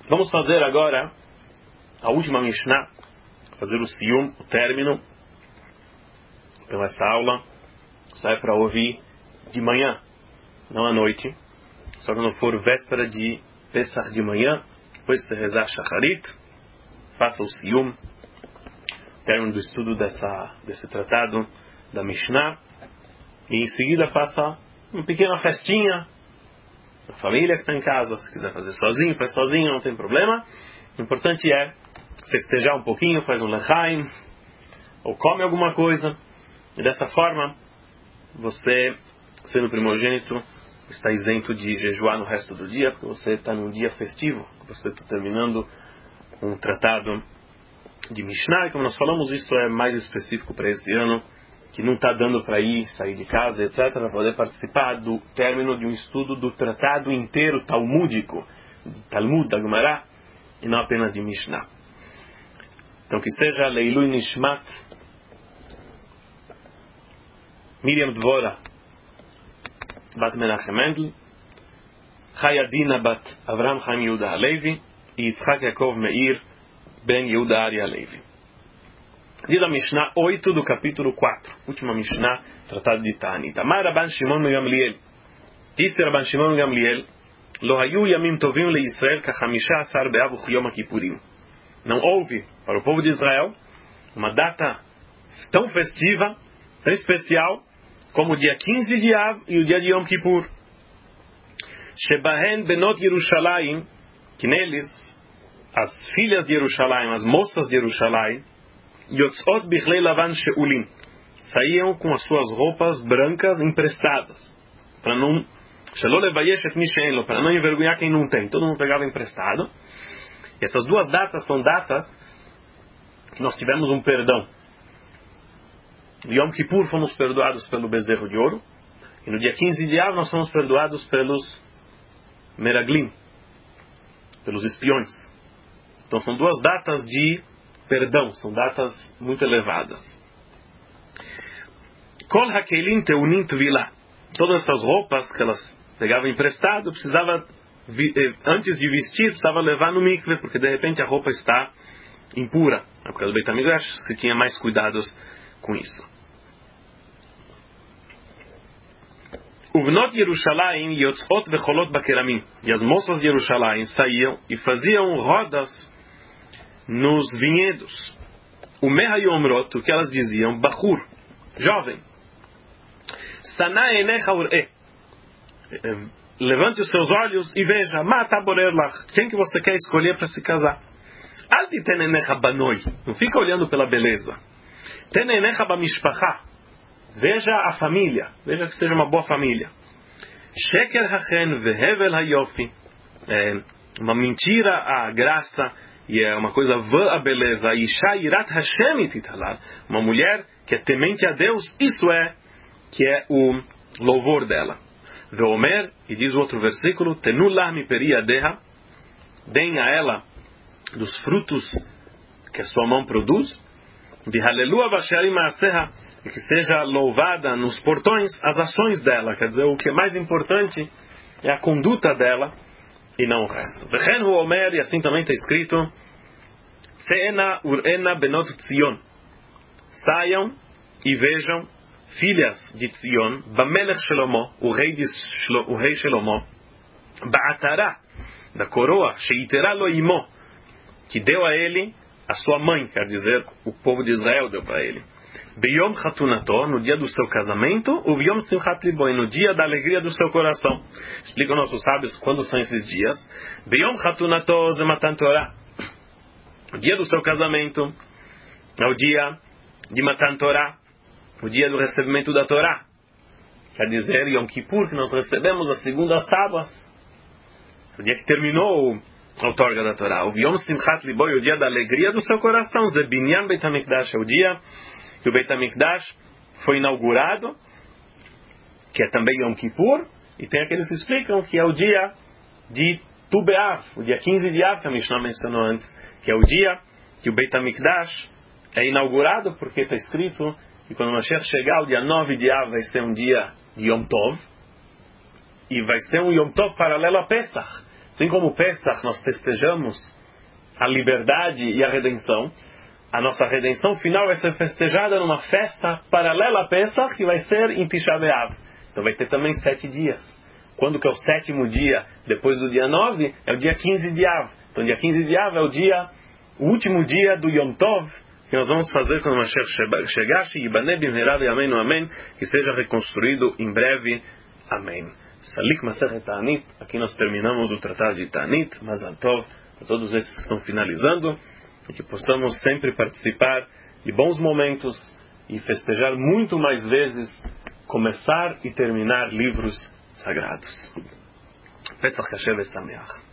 Vamos fazer agora a última Mishnah, fazer o Siyum, o término. Então essa aula sai para ouvir de manhã, não à noite. Só que não for véspera de Pesach de manhã, depois de rezar Shacharit, faça o Siyum, término do estudo desse tratado da Mishnah, e em seguida faça uma pequena festinha a família que está em casa. Se quiser fazer sozinho, faz sozinho, não tem problema. O importante é festejar um pouquinho, faz um lechaim, ou come alguma coisa, e dessa forma você, sendo primogênito, está isento de jejuar no resto do dia, porque você está num dia festivo, você está terminando um tratado de Mishnah, e como nós falamos, isso é mais específico para este ano, que não está dando para sair de casa, etc., para poder participar do término de um estudo do tratado inteiro talmúdico, de Talmud, da Gemara, e não apenas de Mishnah. Então que seja Leilui Nishmat Miriam Dvora Bat Menachem Mendel, Chayadina Bat Avraham Chaim Yehuda Halevi e Yitzhak Yaakov Meir Ben Yehuda Ari Halevi. Diz a Mishnah 8 do capítulo 4, última Mishnah, tratado de Ta'anit. Amar Rabban Shimon ben Gamliel, disse Rabban Shimon ben Gamliel, Lo hayu yamim tovim le Israel ka 15 be'av uchyom kippurim. Não houve para o povo de Israel uma data tão festiva, tão especial, como o dia 15 de Av e o dia de Yom Kippur. Shebahen benot Yerushalayim, que neles as filhas de Yerushalayim, as moças de Yerushalayim, Yotzot bichlei lavan sheulim, saíam com as suas roupas brancas emprestadas, para não para não envergonhar quem não tem. Todo mundo pegava emprestado. E essas duas datas são datas que nós tivemos um perdão. No Yom Kippur fomos perdoados pelo bezerro de ouro, e no dia 15 de Av nós fomos perdoados pelos meraglim, pelos espiões. Então são duas datas de perdão, são datas muito elevadas. Kol hakelim teunim tvilah, todas essas roupas que elas pegavam emprestado, precisava, antes de vestir, precisava levar no mikve, porque de repente a roupa está impura. Na época do Beit HaMikdash se tinha mais cuidados com isso. Uvnot Yerushalayim yotzot vecholot bakeramim, e as moças de Yerushalayim saíam e faziam rodas nos vinhedos. O Meha Yomrot, o que elas diziam, Bachur, jovem, Sana enecha ur'e, levante os seus olhos e veja, Mata borer lach, quem que você quer escolher para se casar? Al titen enecha banoi, não fica olhando pela beleza. Ten enecha bamishpacha, veja a família, veja que seja uma boa família. Sheker hachen vehevel hayofi, uma mentira a graça, e é uma coisa vã a beleza. Isha irat Hashem tithalar, uma mulher que é temente a Deus, isso é que é o louvor dela. Veomer, e diz o outro versículo, Tenulah mi peri yadeha, deem a ela dos frutos que a sua mão produz, Vihalelu vasharim ma'aseha, e que seja louvada nos portões as ações dela. Quer dizer, o que é mais importante é a conduta dela e não o resto. Vechen hu omer, e assim também está escrito, Seena urena benot Tzion, saiam e vejam filhas de Tzion, Bamelech Shlomo, o rei Shlomo, Ba'atara, da coroa, Sheitera lo imo, que deu a ele a sua mãe, quer dizer, o povo de Israel deu para ele. Beyom Chatunato, no dia do seu casamento, o Beyom Simchat Libo, no dia da alegria do seu coração. Explicam nossos sábios quando são esses dias. Beyom Chatunato Zematan Torah, o dia do seu casamento é o dia de Matan Torah, o dia do recebimento da Torá. Quer dizer, Yom Kippur, que nós recebemos as segundas tábuas, o dia que terminou a outorga da Torá. O Yom Simchat Libo, o dia da alegria do seu coração. Zebinyan Beit HaMikdash, é o dia que o Beit HaMikdash foi inaugurado, que é também Yom Kippur, e tem aqueles que explicam que é o dia de Tu B'Av, o dia 15 de Av, que a Mishnah mencionou antes, que é o dia que o Beit HaMikdash é inaugurado, porque está escrito que quando o Mashiach chegar, o dia 9 de Av vai ser um dia de Yom Tov, e vai ser um Yom Tov paralelo a Pesach. Assim como o Pesach nós festejamos a liberdade e a redenção, a nossa redenção final vai ser festejada numa festa paralela a Pesach, que vai ser em Tisha B'Av. Então vai ter também 7 dias. Quando que é o 7º dia, depois do dia 9, é o dia 15 de Av. Então dia 15 de Av é o último dia do Yom Tov, que nós vamos fazer quando Mashiach chegar, amém, que seja reconstruído em breve. Amém. Salik Masechet Ta'anit. Aqui nós terminamos o tratado de Ta'anit. Mazal Tov para todos esses que estão finalizando, e que possamos sempre participar de bons momentos e festejar muito mais vezes, começar e terminar livros sagrados. Pesach Kasher V'Sameach.